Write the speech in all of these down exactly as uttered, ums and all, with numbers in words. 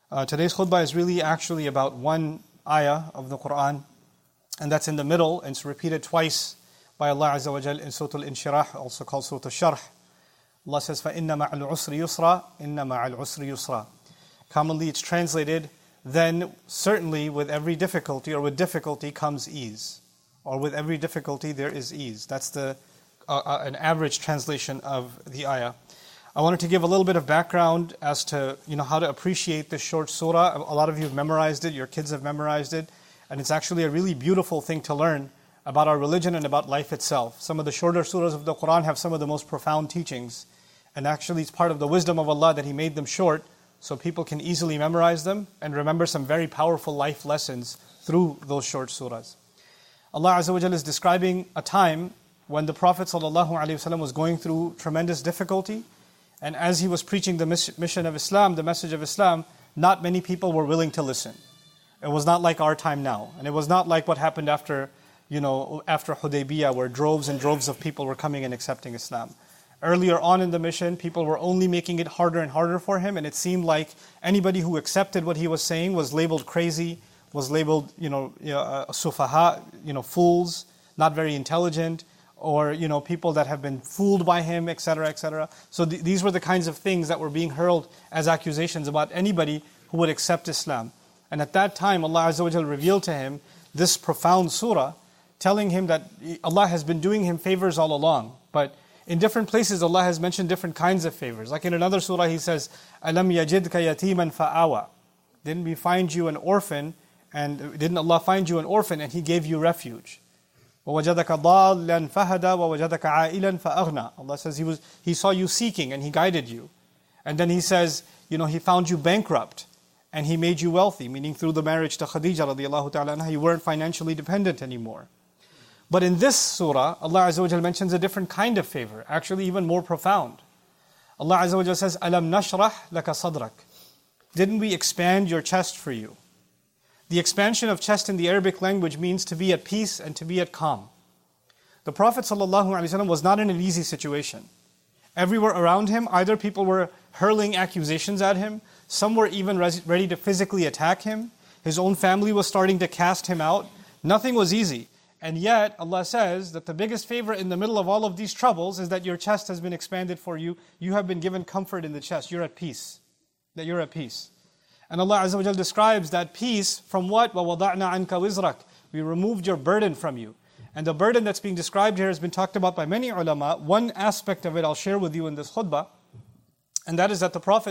Uh, today's khutbah is really actually about one ayah of the Quran, and that's in the middle, and it's repeated twice by Allah Azza wa Jal in Surah Al-Inshirah, also called Surah Al-Sharh. Allah says, فَإِنَّ مَعَ الْعُسْرِ يُسْرًا إِنَّ مَعَ الْعُسْرِ يُسْرًا. Commonly it's translated, then certainly with every difficulty or with difficulty comes ease. Or with every difficulty there is ease. That's the uh, uh, an average translation of the ayah. I wanted to give a little bit of background as to you know how to appreciate this short surah. A lot of you have memorized it, your kids have memorized it, and it's actually a really beautiful thing to learn about our religion and about life itself. Some of the shorter surahs of the Quran have some of the most profound teachings, and actually it's part of the wisdom of Allah that He made them short so people can easily memorize them and remember some very powerful life lessons through those short surahs. Allah Azza wa Jalla is describing a time when the Prophet ﷺ was going through tremendous difficulty, and as he was preaching the mission of Islam, the message of Islam, not many people were willing to listen. It was not like our time now, and it was not like what happened after, you know, after Hudaybiyah, where droves and droves of people were coming and accepting Islam. Earlier on in the mission, people were only making it harder and harder for him, and it seemed like anybody who accepted what he was saying was labeled crazy, was labeled, you know, uh, sufaha, you know, fools, not very intelligent, or, you know, people that have been fooled by him, et cetera, et cetera. So th- these were the kinds of things that were being hurled as accusations about anybody who would accept Islam. And at that time, Allah Azza wa Jalla revealed to him this profound surah, telling him that Allah has been doing him favors all along. But in different places, Allah has mentioned different kinds of favors. Like in another surah, He says, أَلَمْ يَجِدْكَ يَتِيمًا فَآوَى. Didn't we find you an orphan, and didn't Allah find you an orphan and He gave you refuge? وَوَجَدَكَ ضَالًّا فَهَدَى وَوَجَدَكَ عَائِلًا فَأَغْنَى. Allah says he was He saw you seeking and He guided you. And then He says, you know, He found you bankrupt and He made you wealthy, meaning through the marriage to Khadija radiallahu ta'ala anha, you weren't financially dependent anymore. But in this surah, Allah Azza wa Jalla mentions a different kind of favor, actually even more profound. Allah Azza wa Jalla says, أَلَمْ نَشْرَحْ لَكَ صَدْرَكَ. Didn't we expand your chest for you? The expansion of chest in the Arabic language means to be at peace and to be at calm. The Prophet ﷺ was not in an easy situation. Everywhere around him, either people were hurling accusations at him, some were even ready to physically attack him, his own family was starting to cast him out. Nothing was easy. And yet, Allah says that the biggest favor in the middle of all of these troubles is that your chest has been expanded for you. You have been given comfort in the chest. You're at peace. That you're at peace. And Allah Azza wa Jalla describes that peace from what? وَوَضَعْنَا عَنْكَ وِزْرَكَ. We removed your burden from you. And the burden that's being described here has been talked about by many ulama. One aspect of it I'll share with you in this khutbah. And that is that the Prophet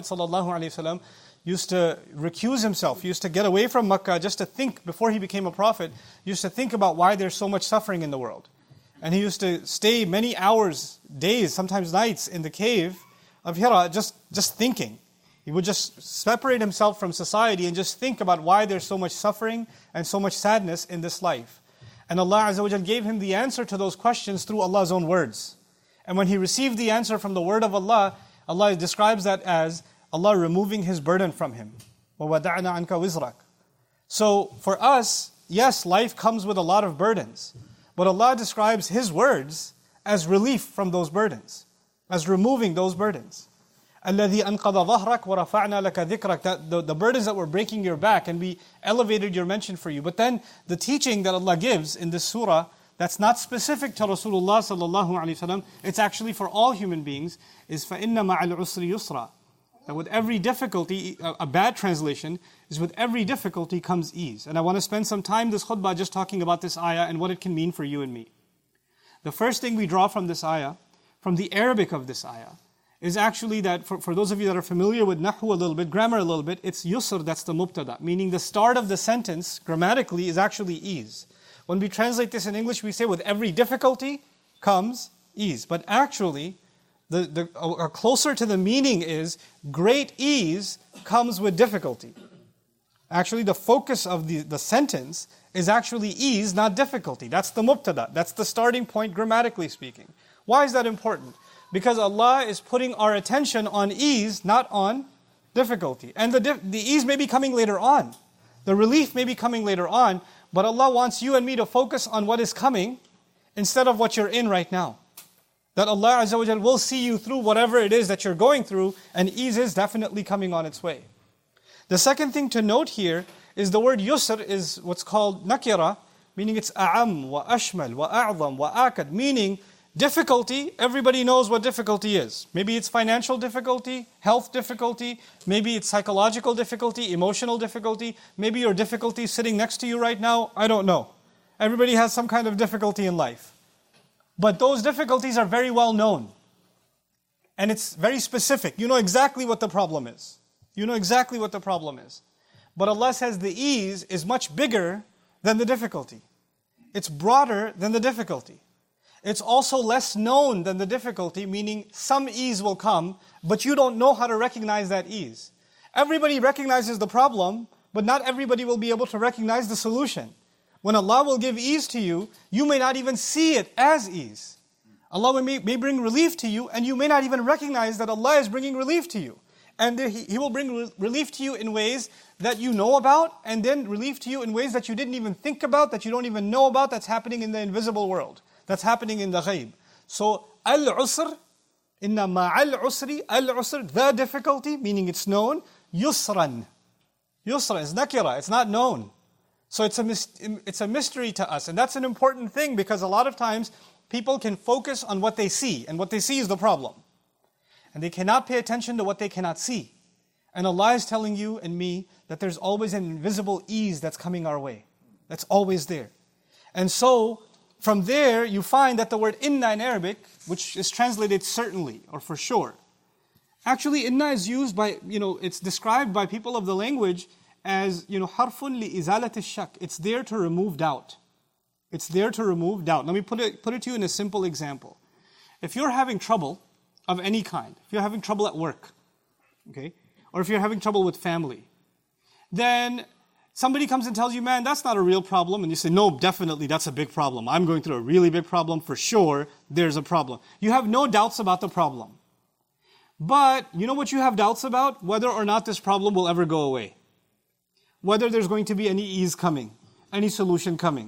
ﷺ used to recuse himself, used to get away from Makkah just to think, before he became a prophet, used to think about why there's so much suffering in the world. And he used to stay many hours, days, sometimes nights in the cave of Hira just, just thinking. He would just separate himself from society and just think about why there's so much suffering and so much sadness in this life. And Allah Azza wa Jalla gave him the answer to those questions through Allah's own words. And when he received the answer from the word of Allah, Allah describes that as Allah removing his burden from him. وَوَدَعْنَا عَنْكَ وِزْرَكَ. So for us, yes, life comes with a lot of burdens. But Allah describes His words as relief from those burdens, as removing those burdens. الَّذِي أَنْقَضَ ظَهْرَكَ وَرَفَعْنَا لَكَ ذِكْرَكَ. That the, the burdens that were breaking your back, and we elevated your mention for you. But then the teaching that Allah gives in this surah, that's not specific to Rasulullah sallallahu alaihi wasallam, it's actually for all human beings, is فَإِنَّ مَعَ الْعُسْرِ يُسْرًا. That with every difficulty, a bad translation is with every difficulty comes ease. And I want to spend some time this khutbah just talking about this ayah and what it can mean for you and me. The first thing we draw from this ayah, from the Arabic of this ayah, is actually that, for, for those of you that are familiar with Nahu a little bit, grammar a little bit, it's yusr, that's the mubtada, meaning the start of the sentence, grammatically, is actually ease. When we translate this in English, we say with every difficulty comes ease. But actually, the, the or closer to the meaning is, great ease comes with difficulty. Actually, the focus of the, the sentence is actually ease, not difficulty. That's the mubtada, that's the starting point grammatically speaking. Why is that important? Because Allah is putting our attention on ease, not on difficulty. And the, dif- the ease may be coming later on. The relief may be coming later on. But Allah wants you and me to focus on what is coming instead of what you're in right now. That Allah Azza wa Jal will see you through whatever it is that you're going through, and ease is definitely coming on its way. The second thing to note here is the word yusr is what's called nakira, meaning it's a'am wa ashmal wa a'zam wa akad, meaning difficulty. Everybody knows what difficulty is. Maybe it's financial difficulty, health difficulty, maybe it's psychological difficulty, emotional difficulty, maybe your difficulty is sitting next to you right now, I don't know. Everybody has some kind of difficulty in life. But those difficulties are very well known. And it's very specific. You know exactly what the problem is. You know exactly what the problem is. But Allah says the ease is much bigger than the difficulty. It's broader than the difficulty. It's also less known than the difficulty, meaning some ease will come, but you don't know how to recognize that ease. Everybody recognizes the problem, but not everybody will be able to recognize the solution. When Allah will give ease to you, you may not even see it as ease. Allah may, may bring relief to you, and you may not even recognize that Allah is bringing relief to you. And He, he will bring re- relief to you in ways that you know about, and then relief to you in ways that you didn't even think about, that you don't even know about, that's happening in the invisible world. That's happening in the ghaib. So, al-usr, inna ma'al usri, al-usr, the difficulty, meaning it's known, yusran. Yusra is nakira, it's not known. So it's a, it's a mystery to us. And that's an important thing because a lot of times people can focus on what they see, and what they see is the problem. And they cannot pay attention to what they cannot see. And Allah is telling you and me that there's always an invisible ease that's coming our way. That's always there. And so, from there, you find that the word inna in Arabic, which is translated certainly, or for sure. Actually, inna is used by, you know, it's described by people of the language as, you know, harfun li izalat shak. It's there to remove doubt. It's there to remove doubt. Let me put it, put it to you in a simple example. If you're having trouble of any kind, if you're having trouble at work, okay, or if you're having trouble with family, then somebody comes and tells you, man, that's not a real problem. And you say, no, definitely, that's a big problem. I'm going through a really big problem. For sure, there's a problem. You have no doubts about the problem. But you know what you have doubts about? Whether or not this problem will ever go away. Whether there's going to be any ease coming, any solution coming.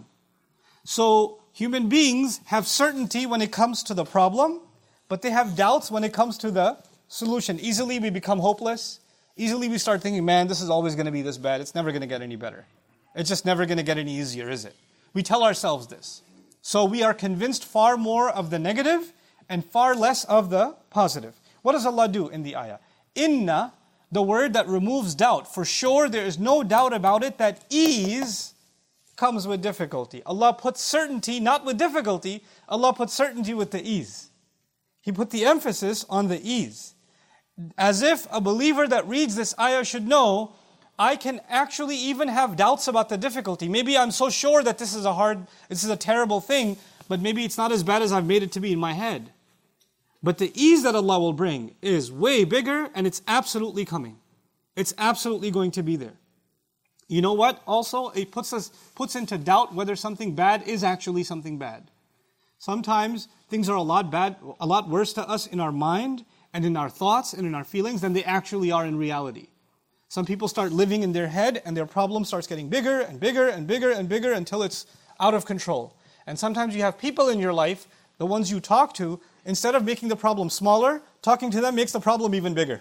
So human beings have certainty when it comes to the problem, but they have doubts when it comes to the solution. Easily we become hopeless. Easily we start thinking, man, this is always going to be this bad. It's never going to get any better. It's just never going to get any easier, is it? We tell ourselves this. So we are convinced far more of the negative and far less of the positive. What does Allah do in the ayah? Inna, the word that removes doubt. For sure, there is no doubt about it that ease comes with difficulty. Allah puts certainty not with difficulty. Allah puts certainty with the ease. He put the emphasis on the ease. As if a believer that reads this ayah should know, I can actually even have doubts about the difficulty. Maybe I'm so sure that this is a hard, this is a terrible thing, but maybe it's not as bad as I've made it to be in my head. But the ease that Allah will bring is way bigger, and it's absolutely coming. It's absolutely going to be there. You know what? Also, it puts us puts into doubt whether something bad is actually something bad. Sometimes things are a lot bad, a lot worse to us in our mind and in our thoughts and in our feelings than they actually are in reality. Some people start living in their head and their problem starts getting bigger and bigger and bigger and bigger until it's out of control. And sometimes you have people in your life, the ones you talk to, instead of making the problem smaller, talking to them makes the problem even bigger.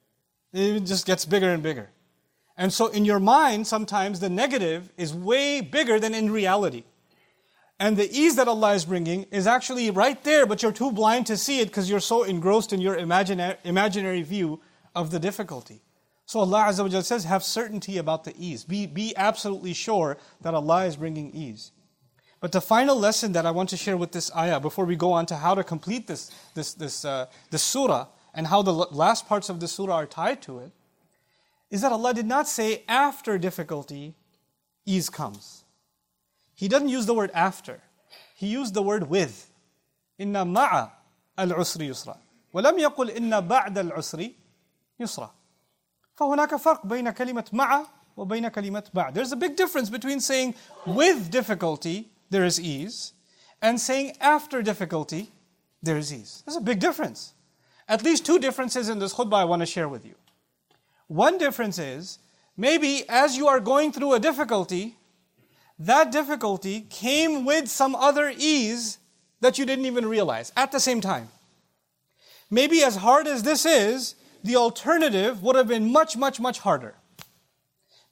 It just gets bigger and bigger. And so in your mind, sometimes the negative is way bigger than in reality. And the ease that Allah is bringing is actually right there, but you're too blind to see it because you're so engrossed in your imaginary, imaginary view of the difficulty. So Allah Azza wa Jalla says, have certainty about the ease. Be, be absolutely sure that Allah is bringing ease. But the final lesson that I want to share with this ayah, before we go on to how to complete this, this, this, uh, this surah, and how the last parts of the surah are tied to it, is that Allah did not say after difficulty, ease comes. He doesn't use the word after. He used the word with. Inna ma'a al-usri yusra. وَلَمْ يَقُلْ إِنَّ بَعْدَ الْعُسْرِ يُسْرًا. فَهُنَاكَ فَرْقٌ بَيْنَ كَلِمَةِ مَعَ وَبَيْنَ كَلِمَةِ بَعْدَ. There's a big difference between saying with difficulty, there is ease, and saying after difficulty, there is ease. There's a big difference. At least two differences in this khutbah I want to share with you. One difference is, maybe as you are going through a difficulty, that difficulty came with some other ease that you didn't even realize at the same time. Maybe as hard as this is, the alternative would have been much, much, much harder.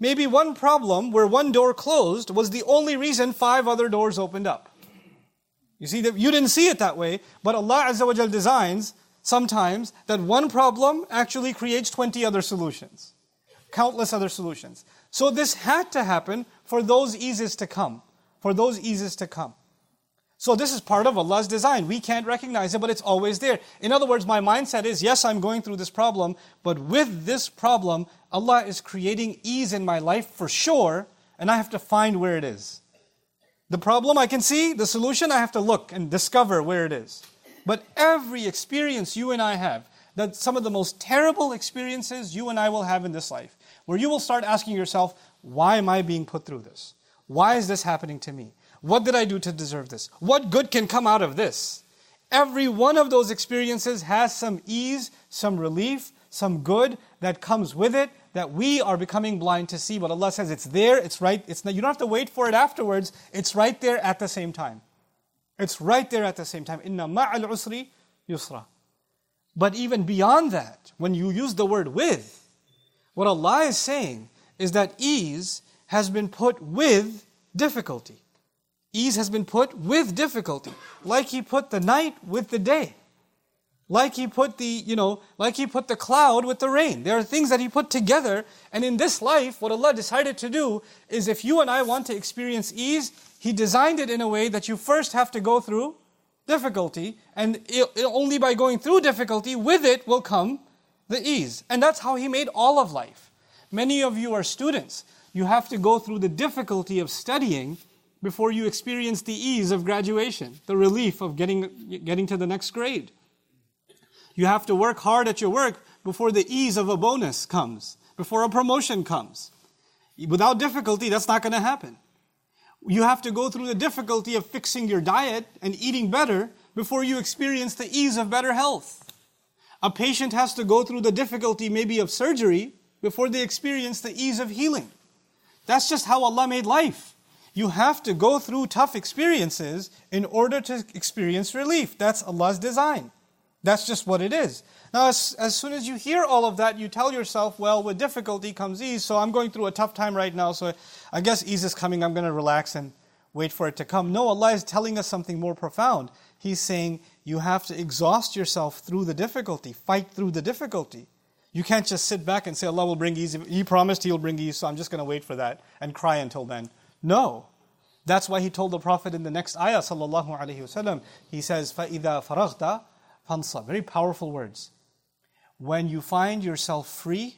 Maybe one problem where one door closed was the only reason five other doors opened up. You see, that you didn't see it that way, but Allah Azza wa Jal designs sometimes that one problem actually creates twenty other solutions. Countless other solutions. So this had to happen for those eases to come. For those eases to come. So this is part of Allah's design. We can't recognize it, but it's always there. In other words, my mindset is, yes, I'm going through this problem, but with this problem, Allah is creating ease in my life for sure, and I have to find where it is. The problem I can see, the solution I have to look and discover where it is. But every experience you and I have, that some of the most terrible experiences you and I will have in this life, where you will start asking yourself, why am I being put through this? Why is this happening to me? What did I do to deserve this? What good can come out of this? Every one of those experiences has some ease, some relief, some good that comes with it that we are becoming blind to see. But Allah says it's there, it's right, it's not, you don't have to wait for it afterwards, it's right there at the same time. It's right there at the same time. Inna ma'al usri yusra. But even beyond that, when you use the word with, what Allah is saying is that ease has been put with difficulty. Ease has been put with difficulty. Like He put the night with the day. Like He put the, you know, like He put the cloud with the rain. There are things that He put together. And in this life, what Allah decided to do is if you and I want to experience ease, He designed it in a way that you first have to go through difficulty. And it, it, only by going through difficulty, with it will come the ease. And that's how He made all of life. Many of you are students. You have to go through the difficulty of studying before you experience the ease of graduation, the relief of getting, getting to the next grade. You have to work hard at your work before the ease of a bonus comes, before a promotion comes. Without difficulty, that's not going to happen. You have to go through the difficulty of fixing your diet and eating better before you experience the ease of better health. A patient has to go through the difficulty maybe of surgery before they experience the ease of healing. That's just how Allah made life. You have to go through tough experiences in order to experience relief. That's Allah's design. That's just what it is. Now, as, as soon as you hear all of that, you tell yourself, well, with difficulty comes ease, so I'm going through a tough time right now, so I guess ease is coming, I'm going to relax and wait for it to come. No, Allah is telling us something more profound. He's saying you have to exhaust yourself through the difficulty, fight through the difficulty. You can't just sit back and say, Allah will bring ease. He promised He'll bring ease, so I'm just going to wait for that and cry until then. No. That's why He told the Prophet in the next ayah, sallallahu alayhi wasallam, He says, فَإِذَا فَرَغْتَ فَانْصَبْ. Very powerful words. When you find yourself free,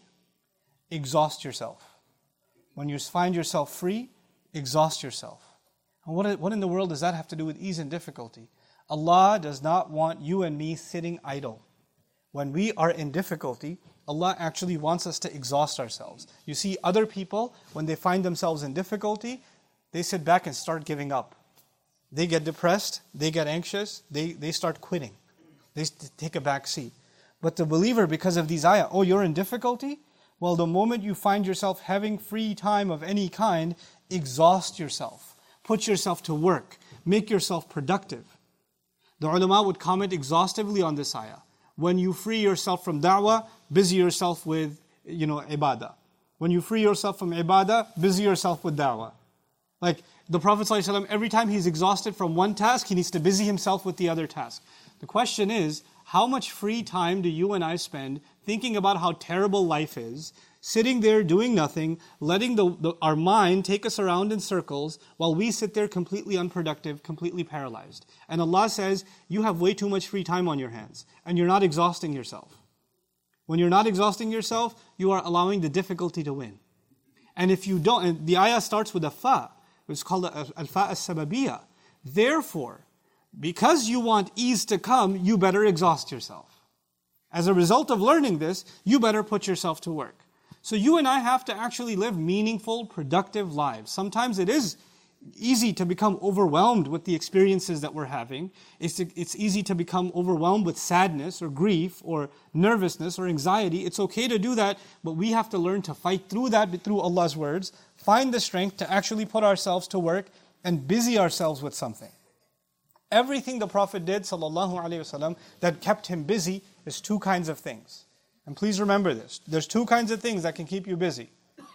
exhaust yourself. When you find yourself free, exhaust yourself. And what, what in the world does that have to do with ease and difficulty? Allah does not want you and me sitting idle. When we are in difficulty, Allah actually wants us to exhaust ourselves. You see, other people, when they find themselves in difficulty, they sit back and start giving up. They get depressed, they get anxious, they, they start quitting. They take a back seat. But the believer, because of these ayah, oh, you're in difficulty? Well, the moment you find yourself having free time of any kind, exhaust yourself. Put yourself to work. Make yourself productive. The ulama would comment exhaustively on this ayah. When you free yourself from da'wah, busy yourself with, you know, ibadah. When you free yourself from ibadah, busy yourself with da'wah. Like the Prophet ﷺ, every time he's exhausted from one task, he needs to busy himself with the other task. The question is, how much free time do you and I spend thinking about how terrible life is, sitting there doing nothing, letting the, the, our mind take us around in circles while we sit there completely unproductive, completely paralyzed. And Allah says, you have way too much free time on your hands and you're not exhausting yourself. When you're not exhausting yourself, you are allowing the difficulty to win. And if you don't, and the ayah starts with a fa, it's called al-fa as-sababiyya. Therefore, because you want ease to come, you better exhaust yourself. As a result of learning this, you better put yourself to work. So you and I have to actually live meaningful, productive lives. Sometimes it is easy to become overwhelmed with the experiences that we're having. It's, it's easy to become overwhelmed with sadness or grief or nervousness or anxiety. It's okay to do that, but we have to learn to fight through that through Allah's words, find the strength to actually put ourselves to work and busy ourselves with something. Everything the Prophet did, sallallahu alaihi wasallam, that kept him busy is two kinds of things. And please remember this. There's two kinds of things that can keep you busy.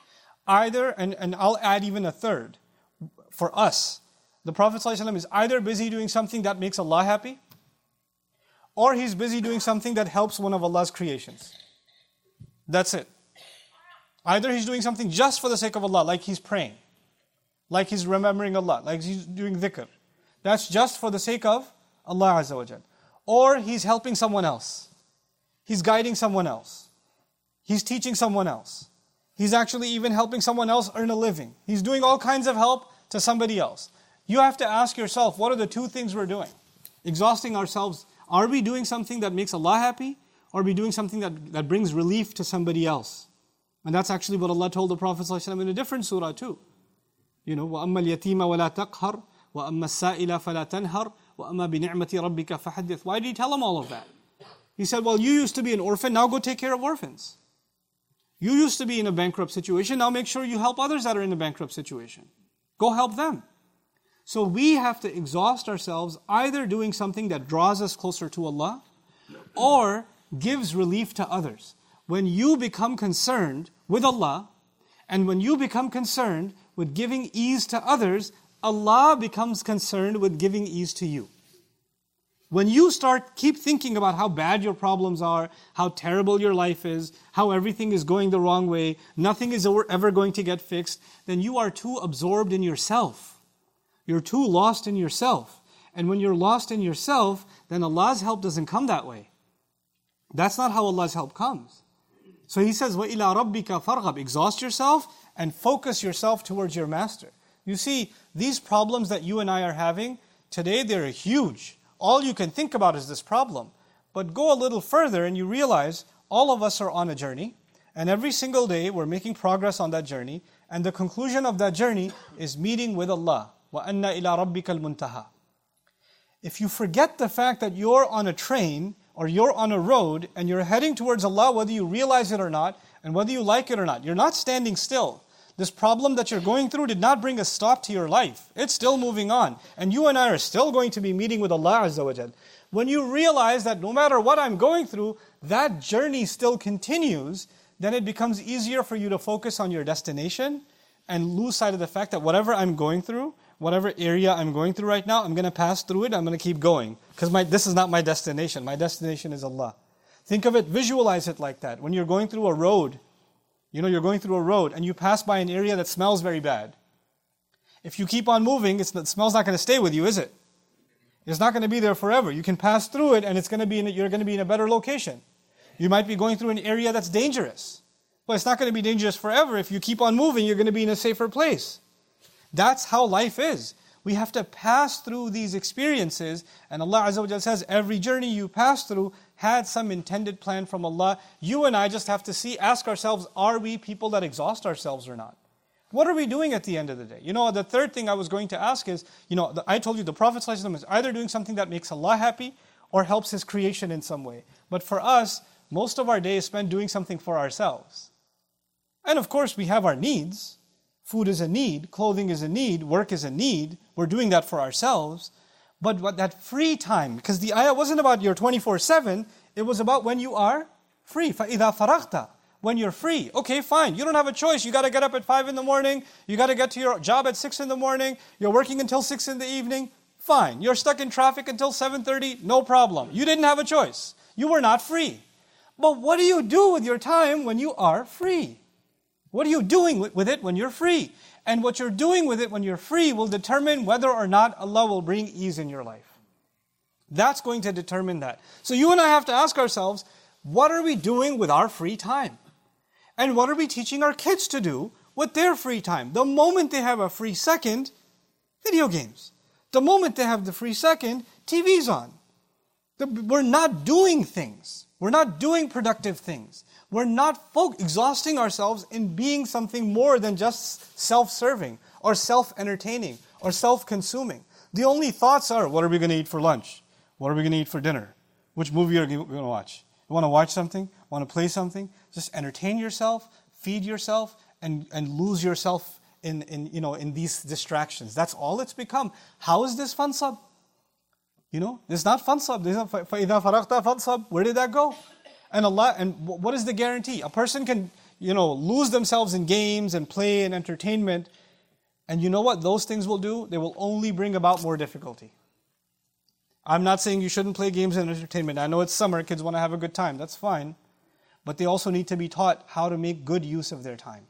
either, and, and I'll add even a third, for us, the Prophet ﷺ is either busy doing something that makes Allah happy, or he's busy doing something that helps one of Allah's creations. That's it. Either he's doing something just for the sake of Allah, like he's praying, like he's remembering Allah, like he's doing dhikr. That's just for the sake of Allah Azza wa Jal. Or he's helping someone else. He's guiding someone else. He's teaching someone else. He's actually even helping someone else earn a living. He's doing all kinds of help to somebody else. You have to ask yourself, what are the two things we're doing? Exhausting ourselves. Are we doing something that makes Allah happy? Or are we doing something that, that brings relief to somebody else? And that's actually what Allah told the Prophet ﷺ in a different surah too. You know, وَأَمَّا الْيَتِيمَ وَلَا تَقْهَرْ وَأَمَّا السَّائِلَ فَلَا تَنْهَرْ وَأَمَّا بِنِعْمَةِ رَبِّكَ فَحَدِّثْ. Why did he tell him all of that? He said, well, you used to be an orphan, now go take care of orphans. You used to be in a bankrupt situation, now make sure you help others that are in a bankrupt situation. Go help them. So we have to exhaust ourselves either doing something that draws us closer to Allah or gives relief to others. When you become concerned with Allah and when you become concerned with giving ease to others, Allah becomes concerned with giving ease to you. When you start, keep thinking about how bad your problems are, how terrible your life is, how everything is going the wrong way, nothing is ever going to get fixed, then you are too absorbed in yourself. You're too lost in yourself. And when you're lost in yourself, then Allah's help doesn't come that way. That's not how Allah's help comes. So He says, وَإِلَىٰ رَبِّكَ فَارْغَبْ. Exhaust yourself and focus yourself towards your Master. You see, these problems that you and I are having, today they're huge. All you can think about is this problem. But go a little further and you realize all of us are on a journey. And every single day we're making progress on that journey. And the conclusion of that journey is meeting with Allah. وَأَنَّ إِلَىٰ رَبِّكَ الْمُنْتَهَى. If you forget the fact that you're on a train or you're on a road and you're heading towards Allah, whether you realize it or not, and whether you like it or not, you're not standing still. This problem that you're going through did not bring a stop to your life. It's still moving on. And you and I are still going to be meeting with Allah Azza wa Jal. When you realize that no matter what I'm going through, that journey still continues, then it becomes easier for you to focus on your destination and lose sight of the fact that whatever I'm going through, whatever area I'm going through right now, I'm going to pass through it, I'm going to keep going. Because my this is not my destination. My destination is Allah. Think of it, visualize it like that. When you're going through a road, you know, you're going through a road and you pass by an area that smells very bad. If you keep on moving, it's, the smell's not going to stay with you, is it? It's not going to be there forever. You can pass through it and it's going to be in a, you're going to be in a better location. You might be going through an area that's dangerous. But it's not going to be dangerous forever. If you keep on moving, you're going to be in a safer place. That's how life is. We have to pass through these experiences. And Allah Azza wa Jalla says, every journey you pass through had some intended plan from Allah. You and I just have to see, ask ourselves, are we people that exhaust ourselves or not? What are we doing at the end of the day? You know, the third thing I was going to ask is, you know, the, I told you the Prophet ﷺ is either doing something that makes Allah happy or helps His creation in some way. But for us, most of our day is spent doing something for ourselves. And of course, we have our needs. Food is a need, clothing is a need, work is a need. We're doing that for ourselves. But what that free time, because the ayah wasn't about your twenty-four seven, it was about when you are free. فَإِذَا فَرَغْتَ. When you're free. Okay, fine. You don't have a choice. You got to get up at five in the morning. You got to get to your job at six in the morning. You're working until six in the evening. Fine. You're stuck in traffic until seven thirty. No problem. You didn't have a choice. You were not free. But what do you do with your time when you are free? What are you doing with it when you're free? And what you're doing with it when you're free will determine whether or not Allah will bring ease in your life. That's going to determine that. So you and I have to ask ourselves, what are we doing with our free time? And what are we teaching our kids to do with their free time? The moment they have a free second, video games. The moment they have the free second, T V's on. We're not doing things. We're not doing productive things. We're not folk exhausting ourselves in being something more than just self-serving or self-entertaining or self-consuming. The only thoughts are, what are we going to eat for lunch? What are we going to eat for dinner? Which movie are we going to watch? You want to watch something? Want to play something? Just entertain yourself, feed yourself, and, and lose yourself in, in, you know, in these distractions. That's all it's become. How is this fansab? You know, it's not fansab. فَإِذَا فَرَغْتَ فَانْصَبْ. Where did that go? And Allah, and what is the guarantee? A person can, you know, lose themselves in games and play and entertainment. And you know what those things will do? They will only bring about more difficulty. I'm not saying you shouldn't play games and entertainment. I know it's summer, kids want to have a good time. That's fine. But they also need to be taught how to make good use of their time.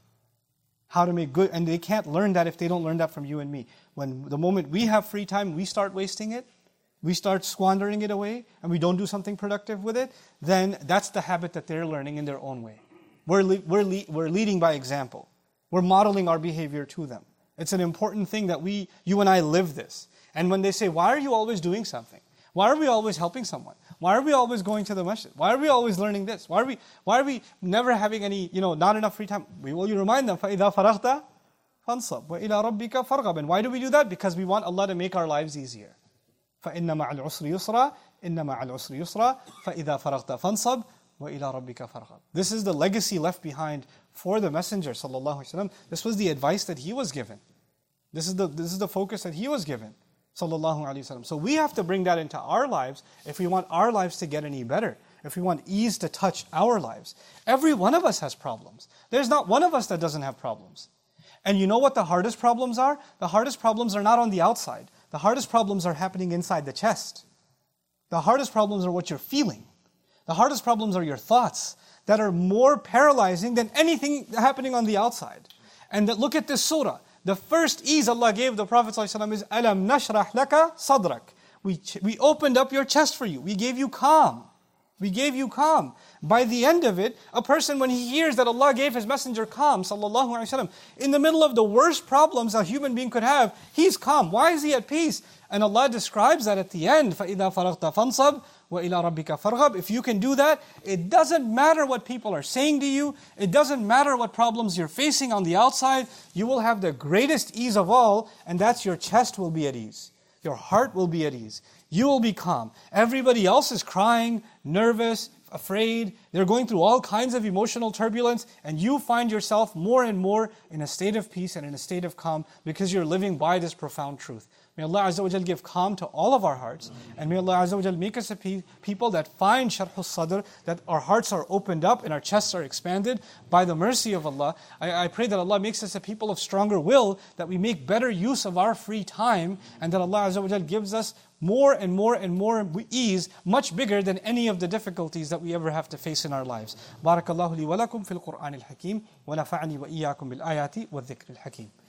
How to make good, and they can't learn that if they don't learn that from you and me. When the moment we have free time, we start wasting it, we start squandering it away, and we don't do something productive with it, then that's the habit that they're learning in their own way. We're, le- we're, le- we're leading by example. We're modeling our behavior to them. It's an important thing that we, you and I live this. And when they say, why are you always doing something? Why are we always helping someone? Why are we always going to the masjid? Why are we always learning this? Why are we why are we never having any, you know, not enough free time? We will you remind them, فَإِذَا فَرَغْتَ فَانْصَبْ وَإِلَىٰ رَبِّكَ فَارْغَب. And why do we do that? Because we want Allah to make our lives easier. فَإِنَّ مَعَ الْعُسْرِ يُسْرًا إِنَّ مَعَ الْعُسْرِ يُسْرًا فَإِذَا فَرَغْتَ فَانْصَبْ وَإِلَىٰ رَبِّكَ فَارْغَب. This is the legacy left behind for the Messenger sallallahu alaihi wasallam. This was the advice that he was given. This is the this is the focus that he was given. Sallallahu Alaihi Wasallam. So we have to bring that into our lives if we want our lives to get any better, if we want ease to touch our lives. Every one of us has problems. There's not one of us that doesn't have problems. And you know what the hardest problems are? The hardest problems are not on the outside. The hardest problems are happening inside the chest. The hardest problems are what you're feeling. The hardest problems are your thoughts that are more paralyzing than anything happening on the outside. And that, look at this surah. The first ease Allah gave the Prophet ﷺ is Alam nashrah laka sadrak. We, we opened up your chest for you. We gave you calm. We gave you calm. By the end of it, a person when he hears that Allah gave His Messenger calm, sallallahu alaihi wasallam, in the middle of the worst problems a human being could have, he's calm. Why is he at peace? And Allah describes that at the end. فَإِذَا فَرَغْتَ فَانْصَبْ وَإِلَىٰ رَبِّكَ فَارْغَب. If you can do that, it doesn't matter what people are saying to you. It doesn't matter what problems you're facing on the outside. You will have the greatest ease of all, and that's your chest will be at ease. Your heart will be at ease. You will be calm. Everybody else is crying, nervous, afraid. They're going through all kinds of emotional turbulence, and you find yourself more and more in a state of peace and in a state of calm because you're living by this profound truth. May Allah Azza wa Jal give calm to all of our hearts, and may Allah Azza wa Jal make us a pe- people that find Sharh al-Sadr, that our hearts are opened up and our chests are expanded by the mercy of Allah. I, I pray that Allah makes us a people of stronger will, that we make better use of our free time, and that Allah Azza wa Jal gives us more and more and more ease, much bigger than any of the difficulties that we ever have to face in our lives. Barakallahu li wa lakum fil Qur'an al-Hakim, wa nafa'ani wa iyyakum bil ayati wa dhikr al-Hakim.